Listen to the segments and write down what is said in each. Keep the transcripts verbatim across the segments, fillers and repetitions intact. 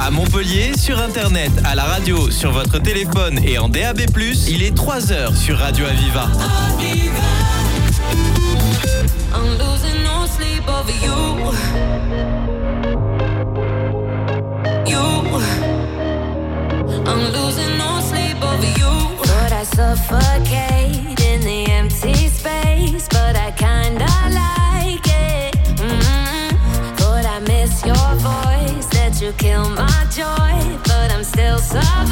À Montpellier, sur Internet, à la radio, sur votre téléphone et en D A B plus, il est trois heures sur Radio Aviva. I'm losing no sleep over you. You. I'm losing no sleep over you. Thought I suffocate in the empty space, but I kinda like it. Mm-hmm. Thought I miss your voice, that you kill my joy, but I'm still surviving.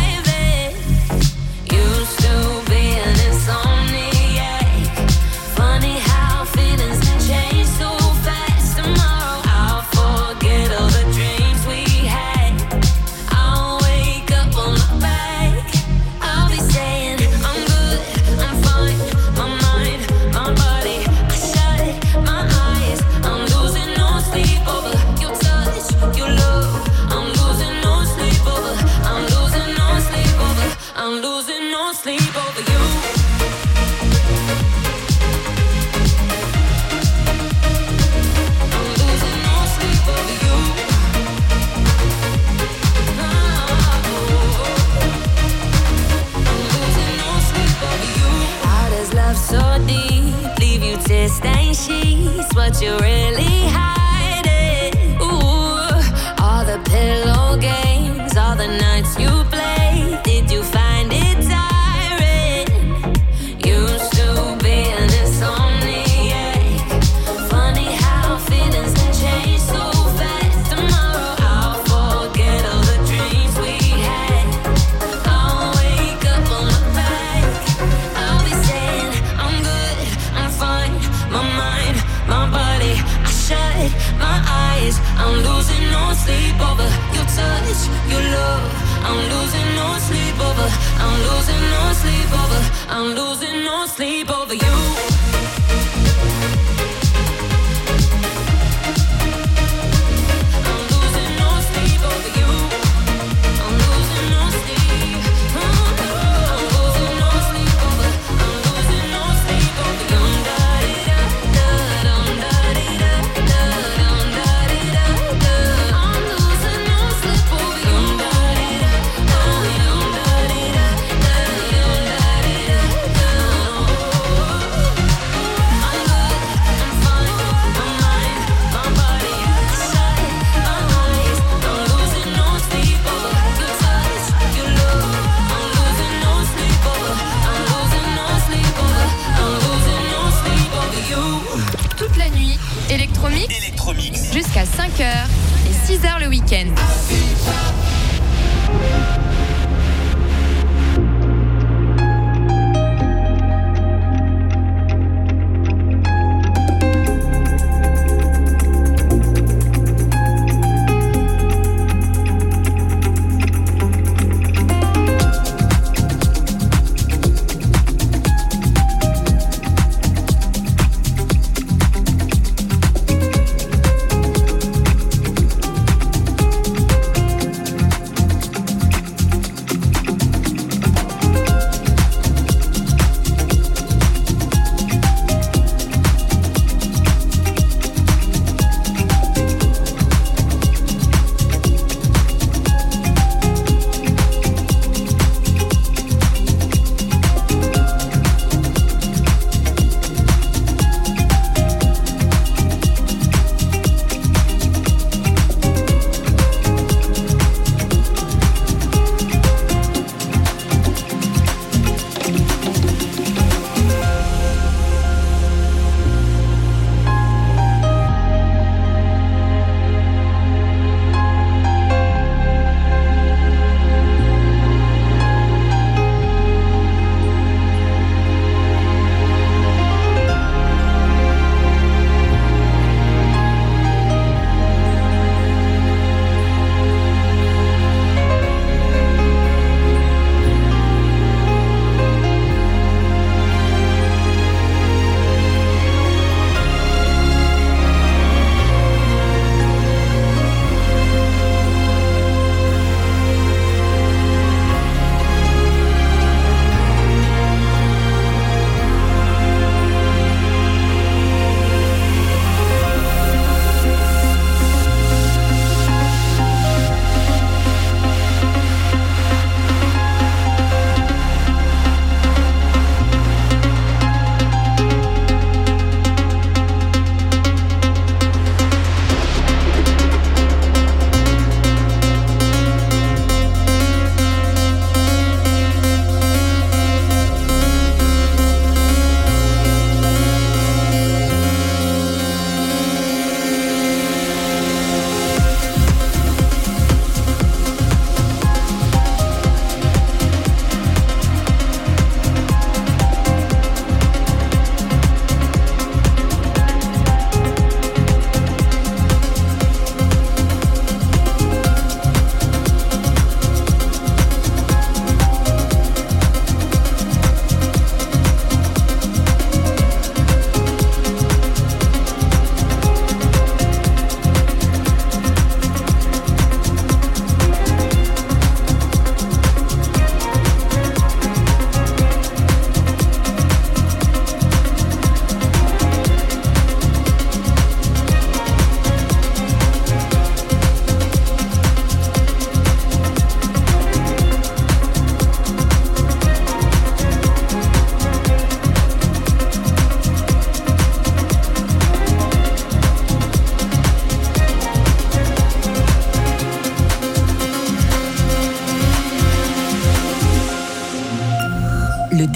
Used to be an insomniac. Funny how feelings can change so fast. Tomorrow I'll forget all the dreams we had. I'll wake up on my back. I'll be saying I'm good, I'm fine. My mind, my body, I shut my eyes. I'm losing no sleep over your touch, your love. I'm losing no sleep over. I'm losing no sleep over. I'm losing no sleep over you. So deep, leave you to stain sheets. What you really hiding? Ooh, all the pillow games, all the nights you played. Did you find it tiring? Used to be an insomniac. Funny how feelings can change so fast. Tomorrow I'll forget all the dreams we had. I'll wake up on my back. I'll be saying I'm good, I'm fine. My mind, my body, I shut my eyes. I'm losing no sleep over your touch, your love. I'm losing no sleep over. I'm losing no sleep over. I'm losing no sleep over you. Electromix jusqu'à cinq heures et six heures le week-end.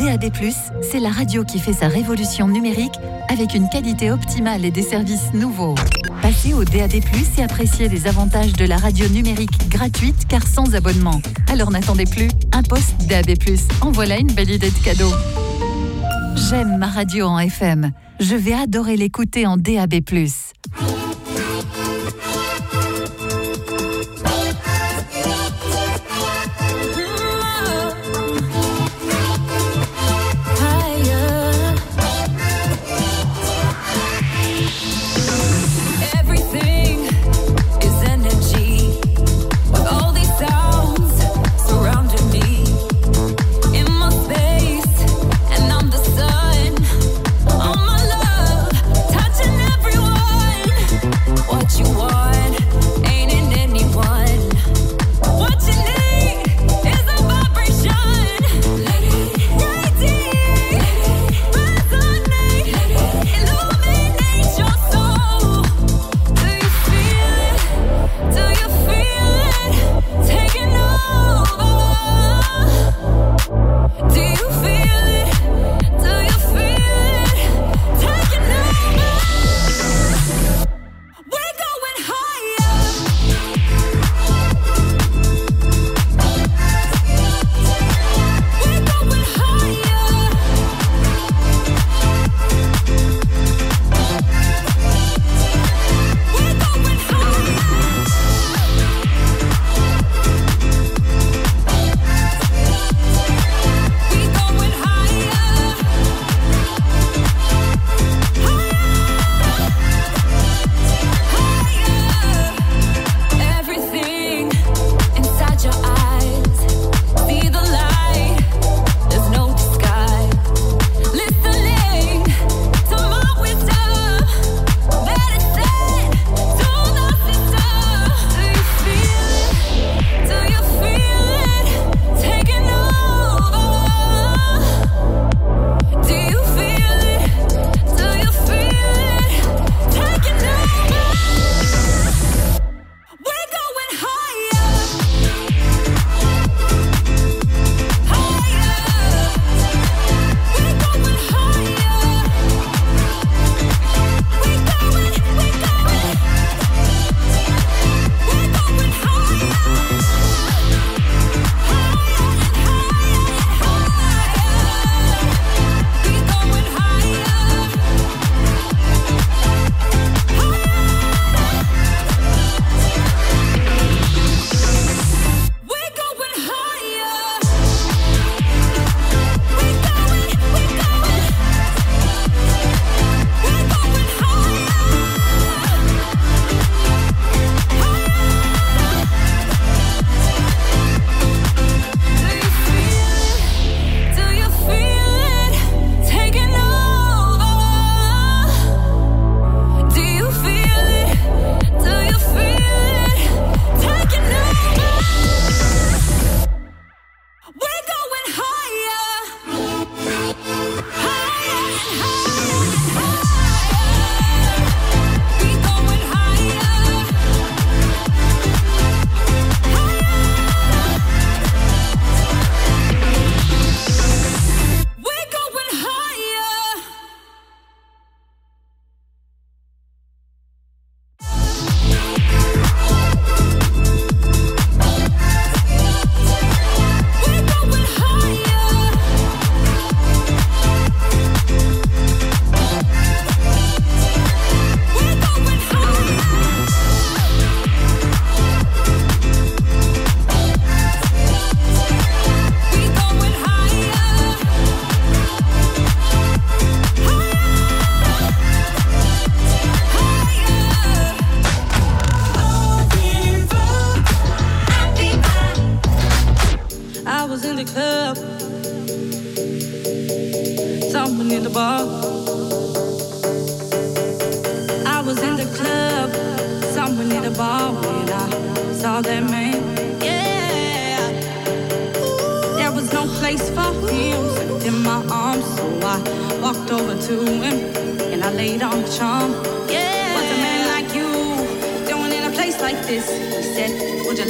D A B plus, c'est la radio qui fait sa révolution numérique avec une qualité optimale et des services nouveaux. Passez au D A B plus et appréciez les avantages de la radio numérique gratuite car sans abonnement. Alors n'attendez plus, un poste D A B plus, en voilà une belle idée de cadeau. J'aime ma radio en F M. Je vais adorer l'écouter en D A B plus.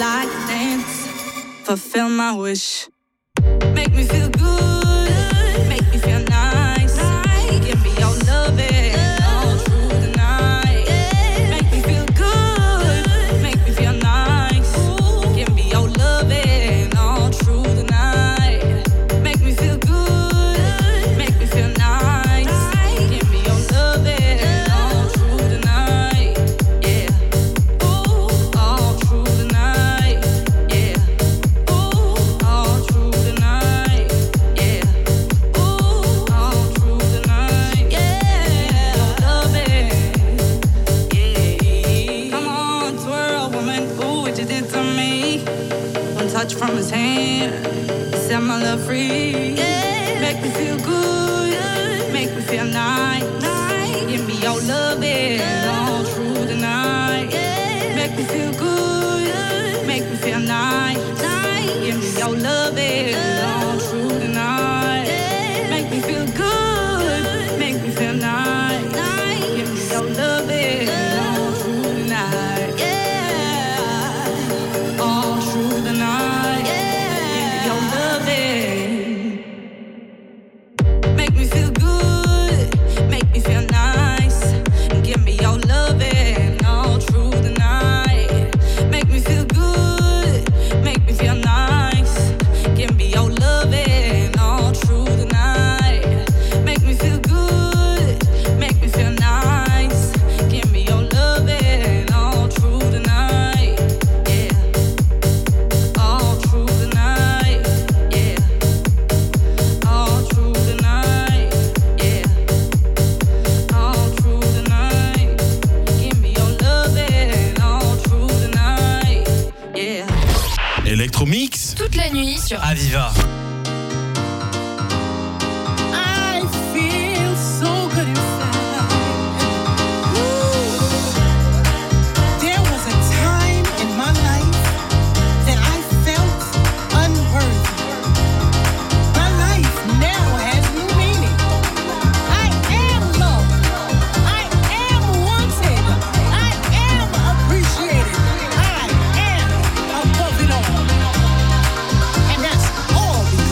Fulfill my wish. Make me feel good. Make did to me. One touch from his hand, set my love free. Yeah. Make me feel good, make me feel nice. nice. Give me your love, yeah. all through the night. Yeah. Make me feel good, make me feel nice. nice. Give me your love, yeah. all through the night. Yeah. Make me feel good, make me feel nice. nice. Give me your love, yeah. all through the night. Yeah. All through the night. Yeah. Give me your love, yeah. Make me feel good, make me feel nice. Give me your loving all through the night. Make me feel good, make me feel nice. Give me your loving all through the night. Make me feel good, make me feel nice. Give me your loving all through the night. Yeah. All through the night. Yeah. All through the night. Yeah. All through the night. Give me your loving all through the night. Yeah. Electromix Toute la nuit sur Aviva. I feel so good inside. Woo. There was a time in my life that I felt unworthy. My life now has new meaning. I am loved. I am wanted. I am appreciated. I am above it all. And that's all because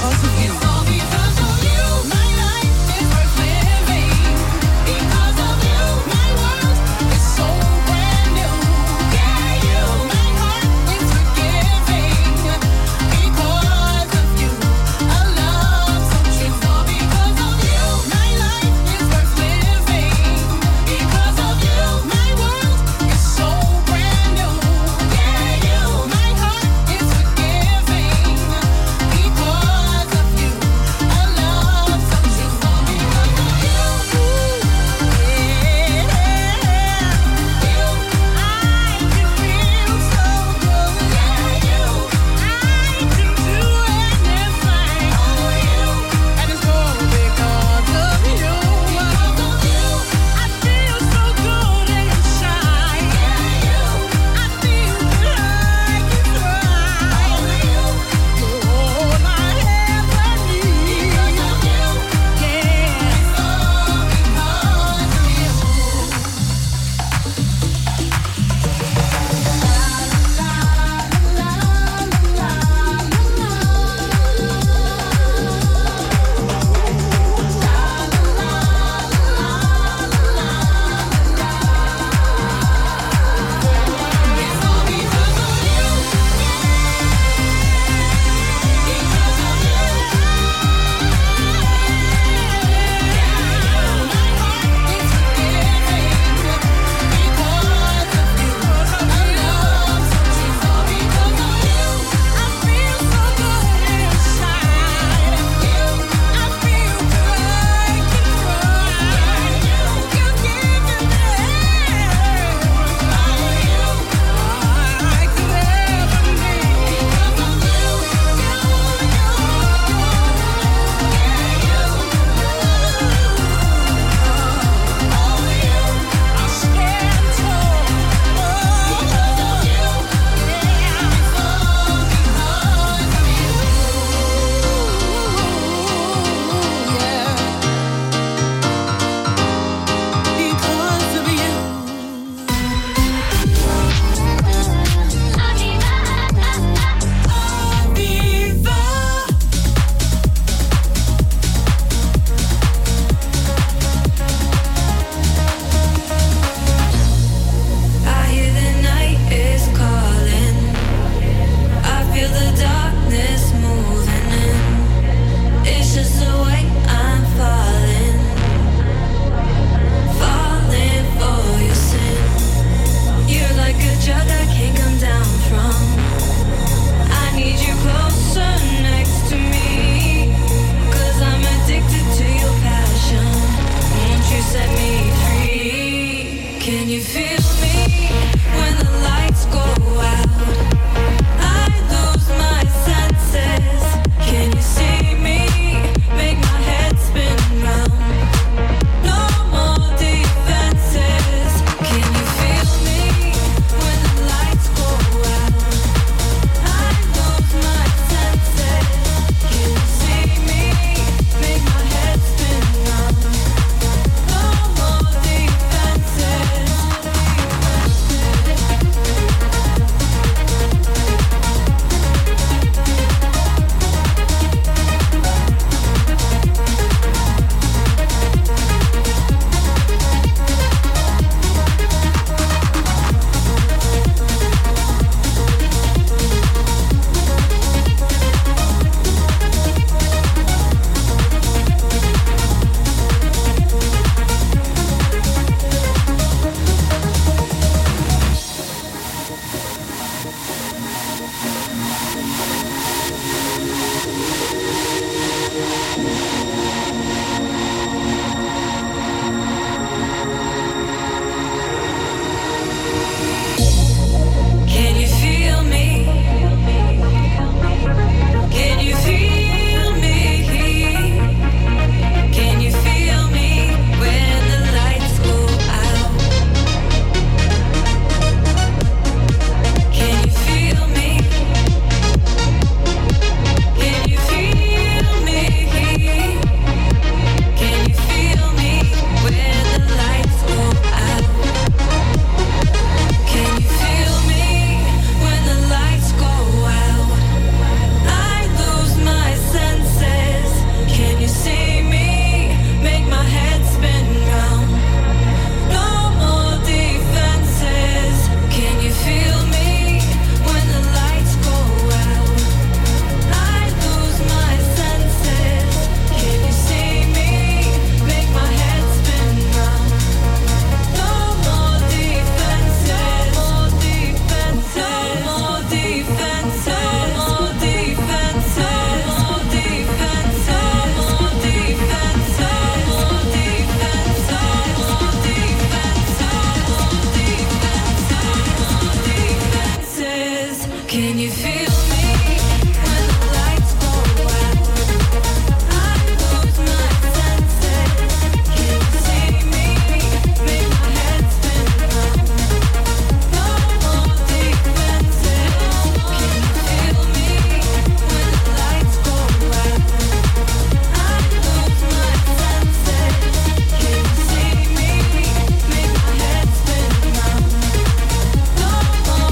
Can you feel me when the lights go out? I lose my senses. Can you see me? Make my head spin around. No more defenses. Can you feel me when the lights go out? I lose my senses. Can you see me? Make my head spin around. No more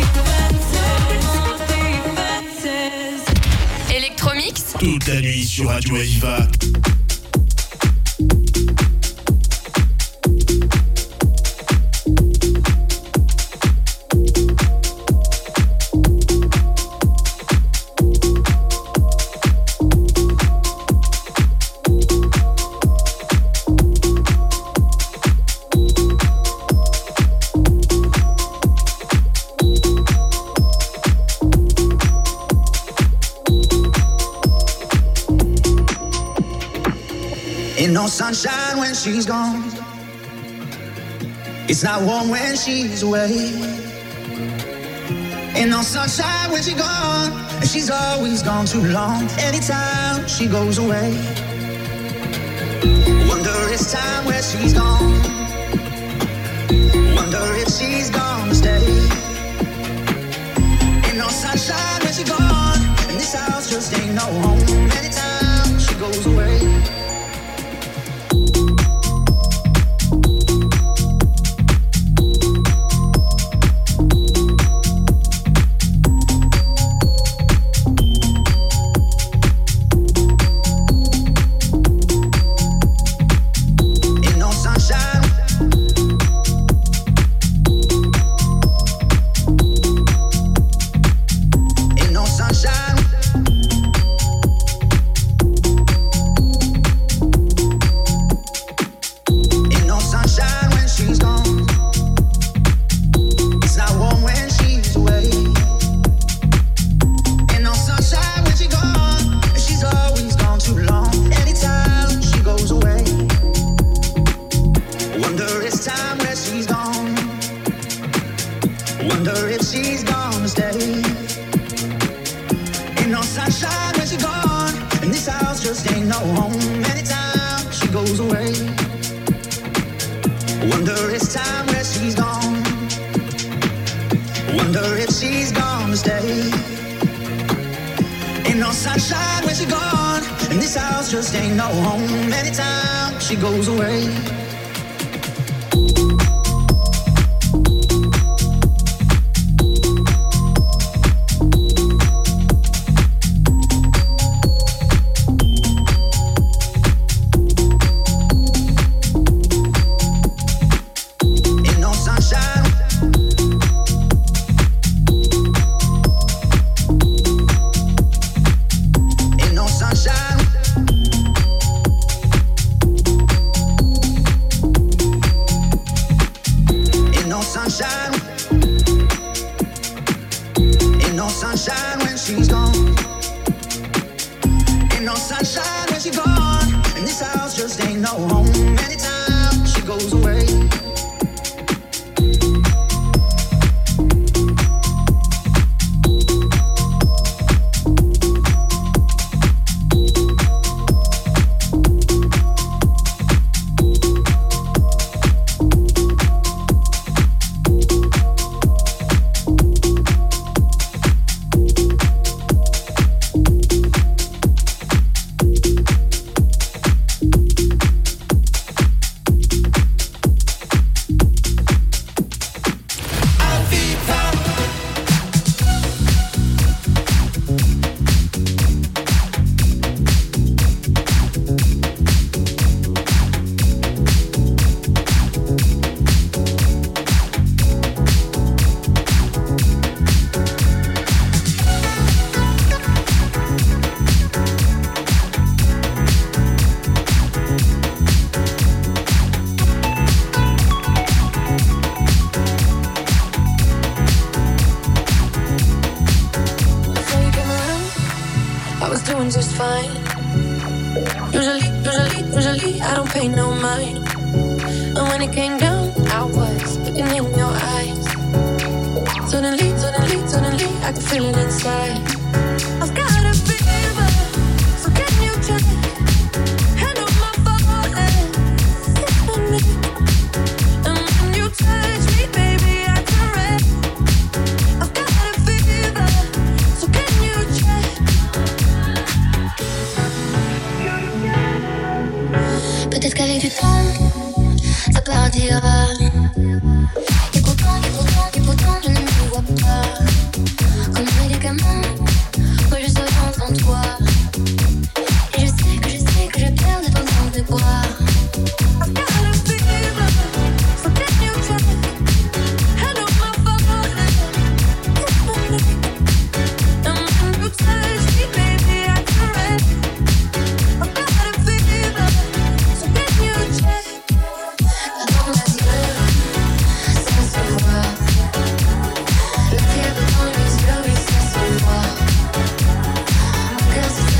defenses. Electromix. Toute la nuit sur Radio Aviva. Ain't no sunshine when she's gone. It's not warm when she's away. Ain't no sunshine when she's gone, and she's always gone too long. Anytime she goes away, wonder it's time where she's gone. Wonder if she's gonna stay. Ain't no sunshine when she's gone, and this house just ain't no home. Anytime she goes away. can feel it inside. I've got a fever, so can you check? Handle my falling, on me. And when you touch me, baby, I can rest. I've got a fever, so can you check? Peut-être qu'avec du temps, ça partira. Et pourtant, et pourtant, et pourtant, je ne me vois pas. Comme un médicament, moi je serai en toi. Et je sais que je sais que je perds de ton sang de boire. I've got a fever, so can you check? Handle my falling, and when you touch me, baby, I can rest. I've got a fever, so can you check? Dans la douleur, ça se voit. Le fièvre dans les yeux, oui, ça se voit. Mon cœur se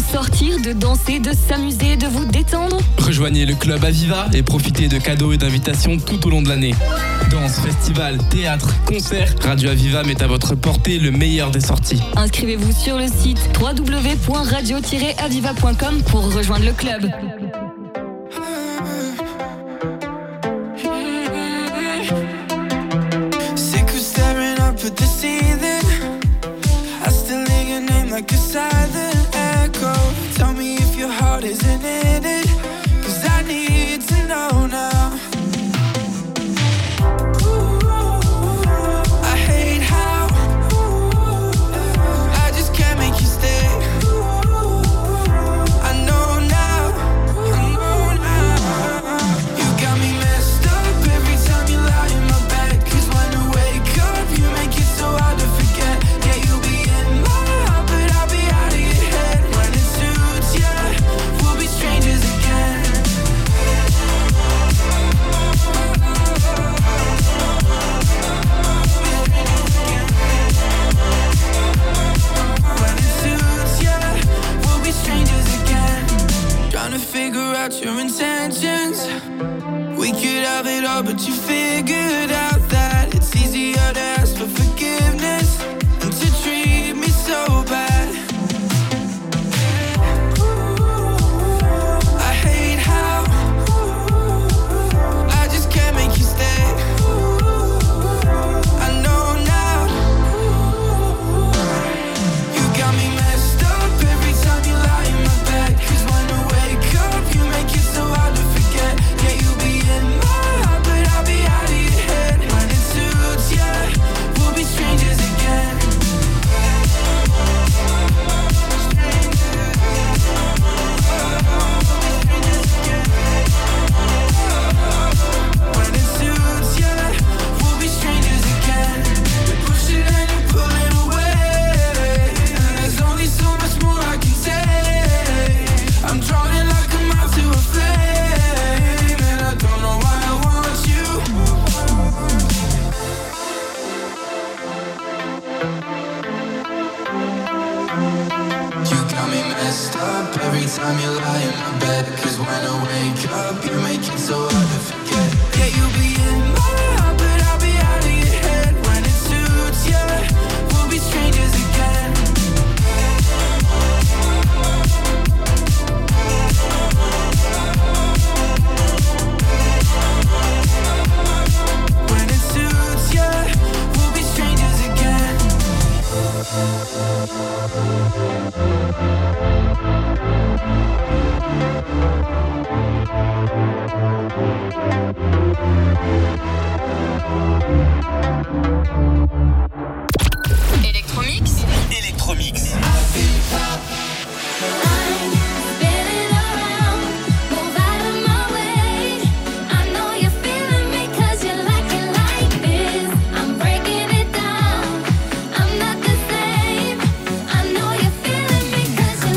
sortir, de danser, de s'amuser, de vous détendre? Rejoignez le club Aviva et profitez de cadeaux et d'invitations tout au long de l'année. Danse, festival, théâtre, concerts, Radio Aviva met à votre portée le meilleur des sorties. Inscrivez-vous sur le site w w w point radio tiret aviva point com pour rejoindre le club. Put the ceiling, I still hear your name like a silent echo. Tell me if your heart isn't in it, cause I need to know now. I hate how I just can't make you stay. I know now, I know now. You got me messed up every time you lie in my bed, cause when I wake up you make it so hard to forget. Yeah, you'll be in my heart, but I'll be out of your head. When it suits ya, we'll be strangers again. When it suits ya, we'll be strangers again. Trying to figure out your intentions. We could have it all, but you figured out that it's easier to ask for forgiveness than to treat me so bad. I hate how I just can't make you stay. I know now. You got me messed up every time you lie in my bed, cause when I wake up you make it so hard to forget. Yeah, you'll be in my heart, but I'll be out of your head. When it suits ya, we'll be strangers again. When it suits ya, we'll be strangers again. You push it and you pull it away, and there's only so much more I can say. I'm drowning like a moth to a flame, and I don't know why I want you. You got me messed up every time you lie in my bed, cause when I wake up you make it so hard to forget. Yeah, you'll be in my heart, but I'll be out of your head. When it suits ya, we'll be strangers again. When it suits ya, we'll be strangers again. Electromix. Electromix. Spinning around, move out of my way. I know you're feeling me 'cause you like it like this. I'm breaking it down. I'm not the same. I know you're feeling me 'cause you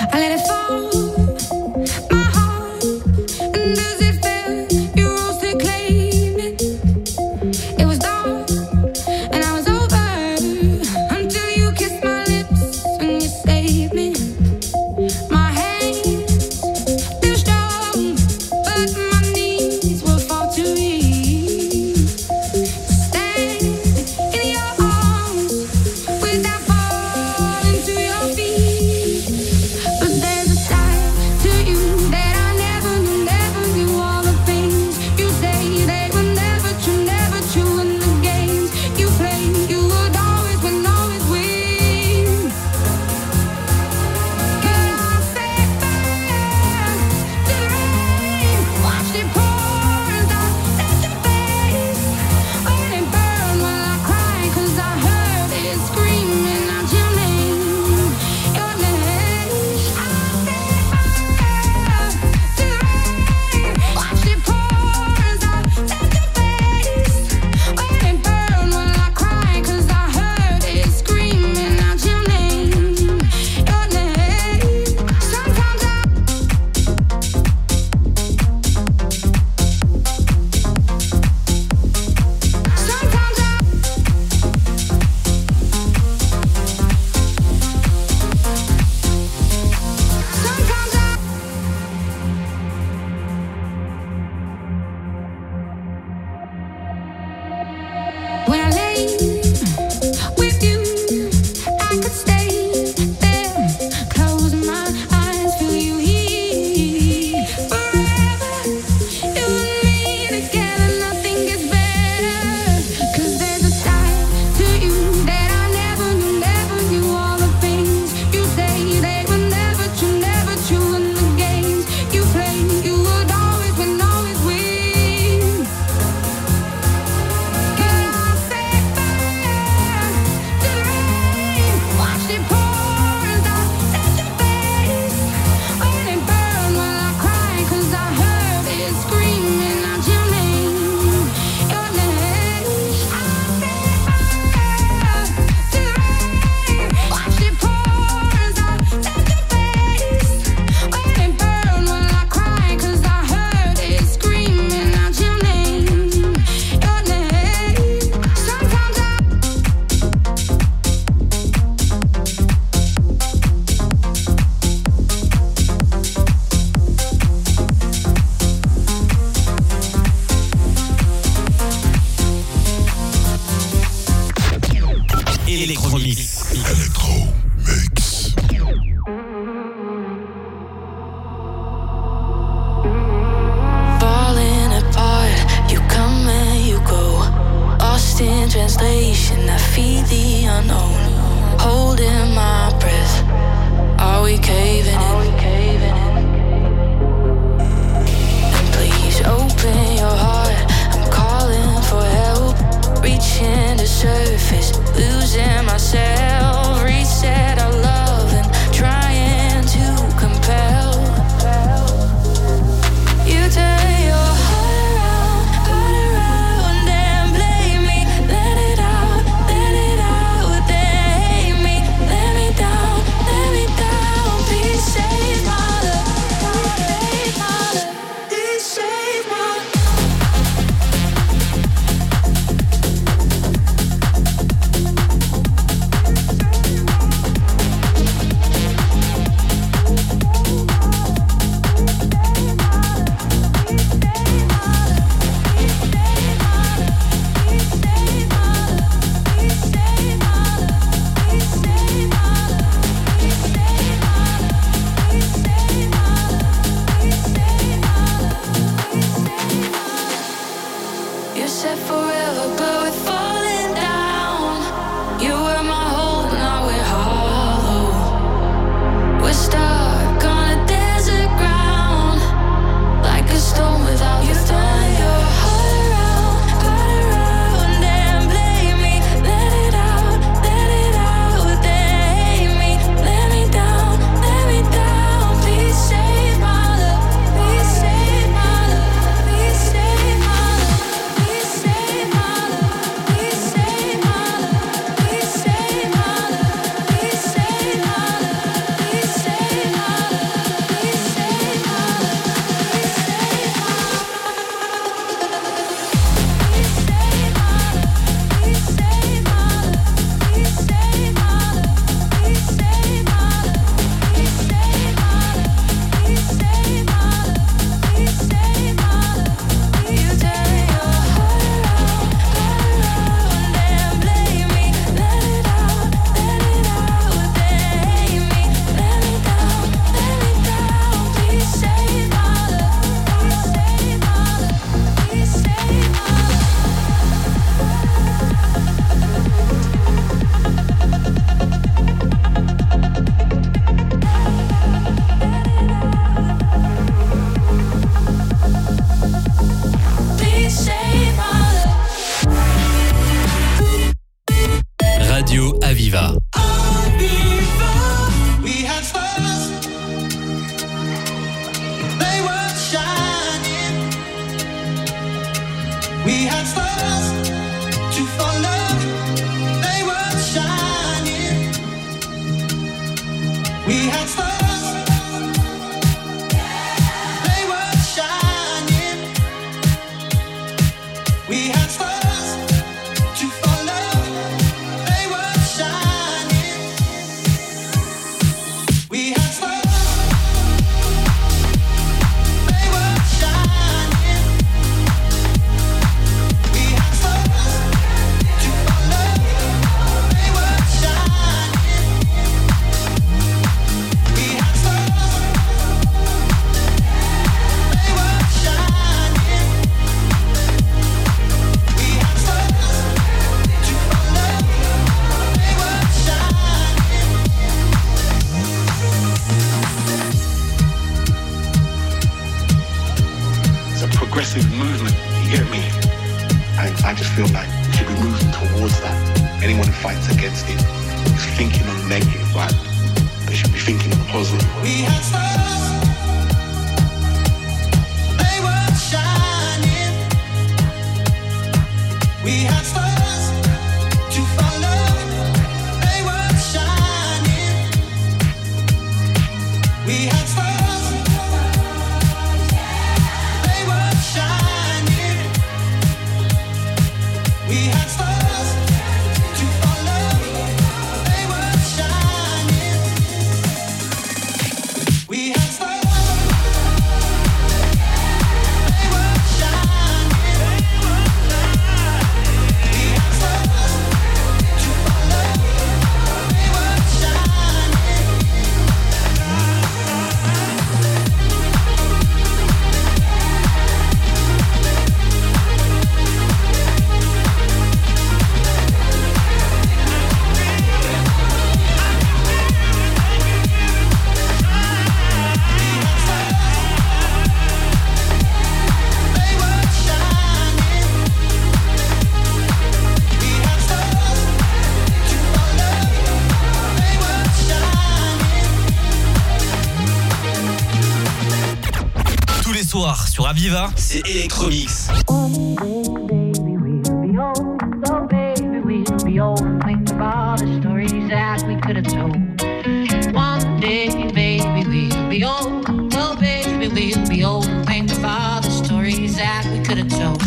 I let it fall, my heart, and as it fell, you rose to claim it. It was dark, and I was over, until you kissed my lips and you saved me. My hands, they're strong, but my knees will fall too weak. Stand in your arms without falling to your feet. But there's a side to you that I never knew, never knew. All the things you say, they were never true, never true. And the games you play, you would always win, always win. Girl, I set fire to the rain, watched it pour as I touched your face. Let it burn while I cry, 'cause I heard it screaming out your name, your name. I set fire to the rain, watched it pour as I touched your face. Let it burn while I cry, 'cause I heard it screaming out your name, your name. Sometimes I Sometimes I Sometimes I When I lay with you, I could stay there, close my eyes, feel you here forever. You and me together, nothing gets better. 'Cause there's a side to you that I never knew, never knew. All the things you say, they were never true, never true. And the games you play, you would always win, always win. Girl, I set fire to the rain, watched it pour as I touched your face. Let it burn while I cry, 'cause I heard it screaming out your name, your name. I set fire to the rain, watched it pour as I touched your face. Let it burn while I cry, 'cause I heard it screaming out your name, your name. Sometimes I Electromix. Falling apart, you come and you go. Lost in translation, I feel the unknown. Holding my breath, are we caving in? And please open your heart, I'm calling for help. Reaching the surface, losing myself, reset. We had stars, they were shining. We had stars to follow, they were shining. We had stars, they were shining. We had stars to follow, they were shining. We had stars, they were shining. We had stars to follow, they were shining. It's a progressive movement, you get me? And I just feel like we should be moving towards that. Anyone who fights against it is thinking on the negative, right? They should be thinking on the positive. We had stars, they were shining. We had stars to follow, they were shining. We had stars, they were shining. We had stars to follow, they were shining. We had stars, they were shining. We had stars to follow, they were shining. They were shining. We had stars to follow, they were shining. Tous les soirs sur Aviva, c'est Electromix. So baby, we'll be old and think of all the stories that we could have told. One day, baby, we'll be old. Oh baby, we'll be old and think of all the stories that we could have told.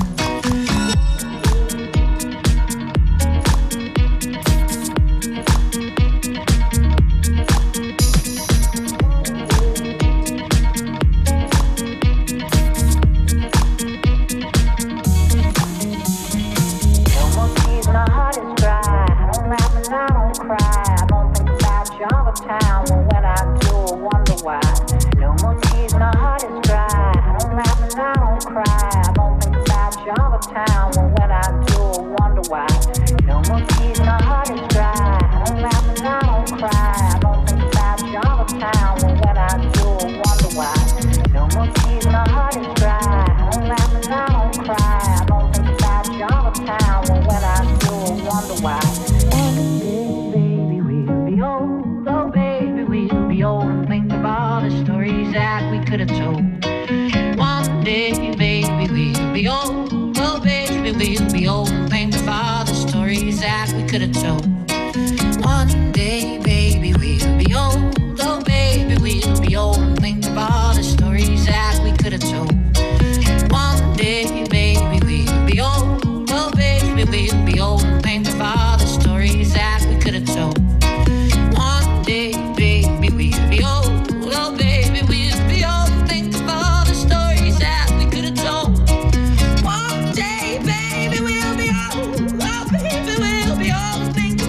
No more tears, my heart is dry. I don't laugh and I don't cry. I don't think about you all the time. Well, when I do, I wonder why. No more tears, my heart is dry. I don't laugh and I don't cry. I don't think about you all the time. Well, when I do, I wonder why. No more tears, my heart is dry. I don't laugh and I don't cry. I don't think about you all the time. Well, when I do, I wonder why. No more tears, my heart is dry. I don't laugh and I don't cry. I don't think about you all the time. Well, when I do, I wonder why. One day, baby, we'll be old. Oh, baby, we'll be old and think of all the stories that we could have told. One day, baby, we'll be old. Oh, baby, we'll be old and think of all the stories that we could have told. One day, baby, we'll be old. Oh, baby, we'll be old and think of all the stories that we could have told. One day, baby, we'll be old. Oh, baby, we'll be old and think of all the stories that we could have told. One day, baby, we'll be old. Oh, baby, we'll be old and think of all the stories that we could have told. One day, baby, we'll be old. Oh, baby, we'll be old and think of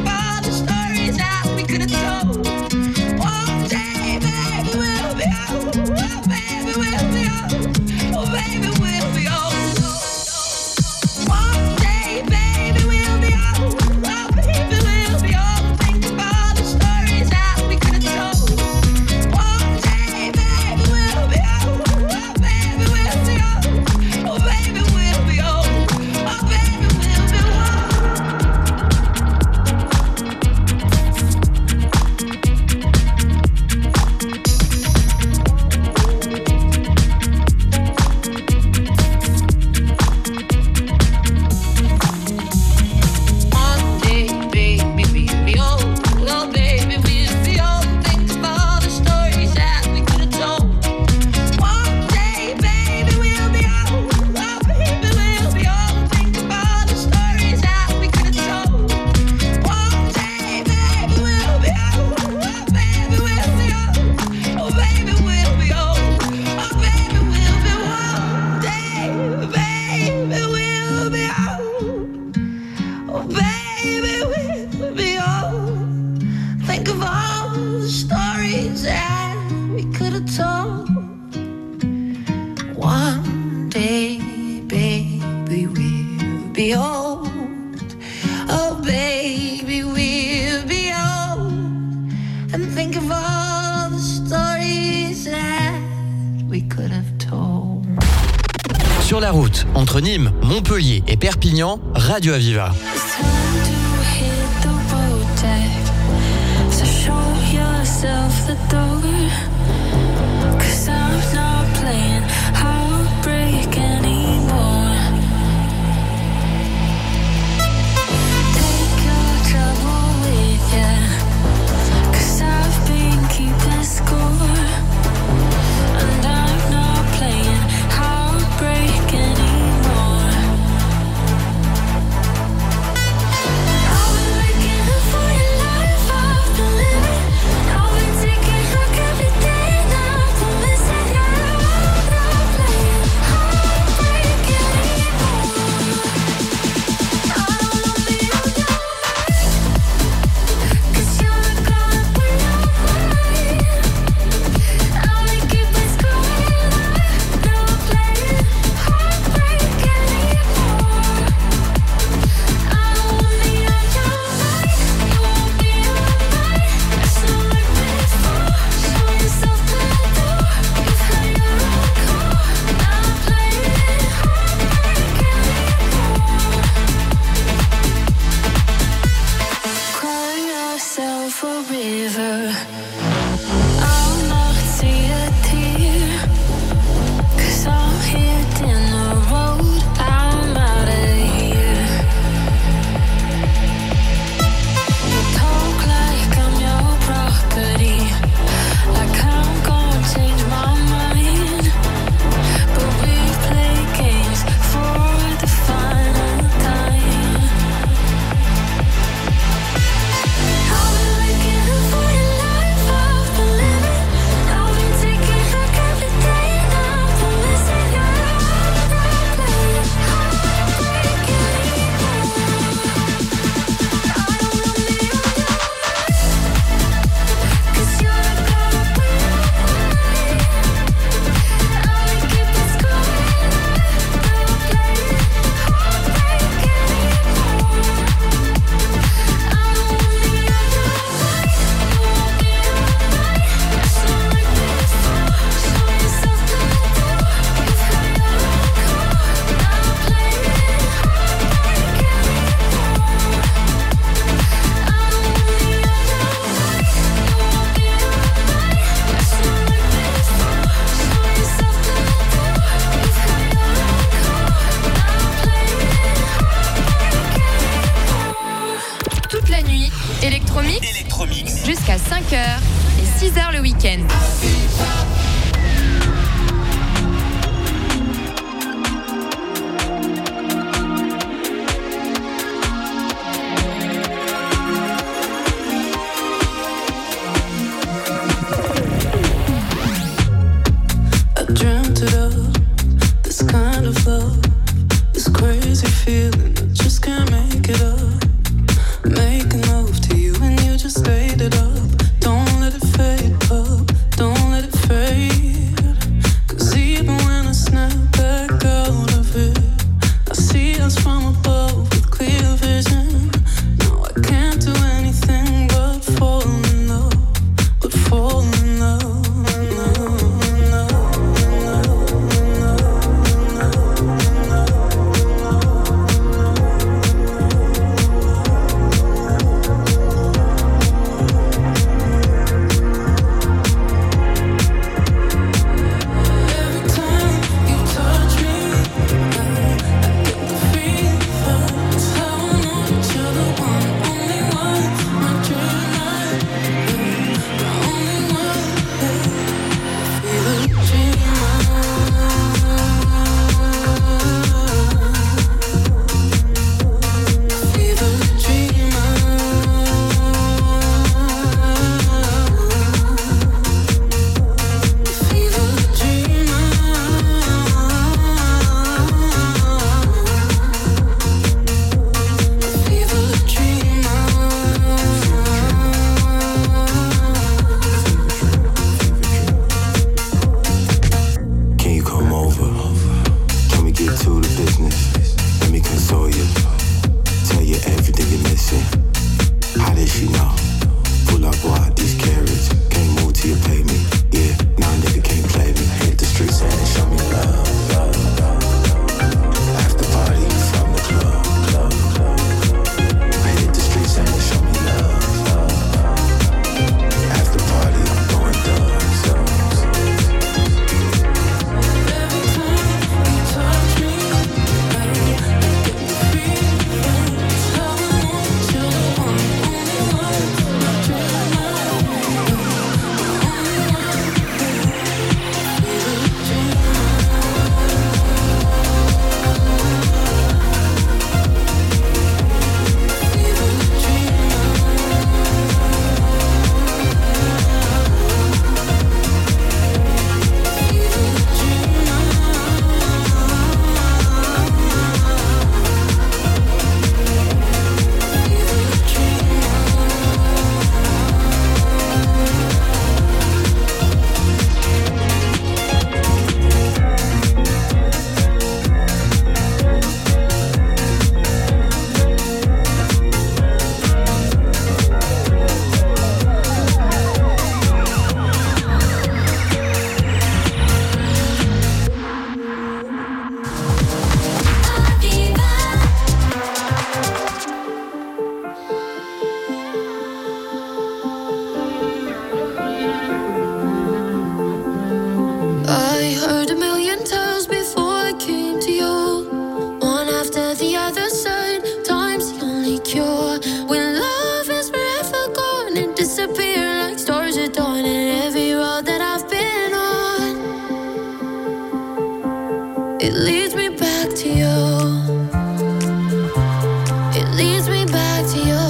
stories that we could have told. One day, baby, we'll be old. Oh, baby, we'll be old. And think of all the stories that we could have told. Sur la route, entre Nîmes, Montpellier et Perpignan, Radio Aviva. Yourself the door, 'cause I'm not playing heartbreak anymore. Take your trouble with ya, 'cause I've been keeping score, and I'm not playing heartbreak anymore. I've been looking for your life, I've been living. Jusqu'à cinq heures et six heures le week-end. Fade up, don't let it fade doors are torn and every road that I've been on, it leads me back to you. It leads me back to you.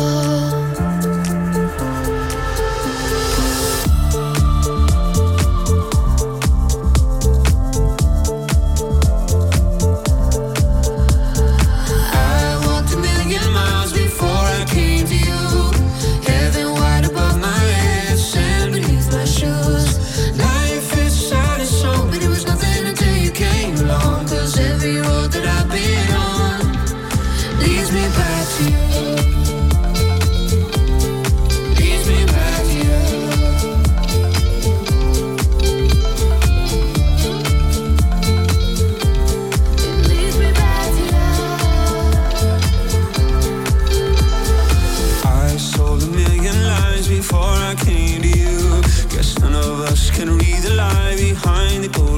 Before I came to you, guess none of us can read the lie behind the gold.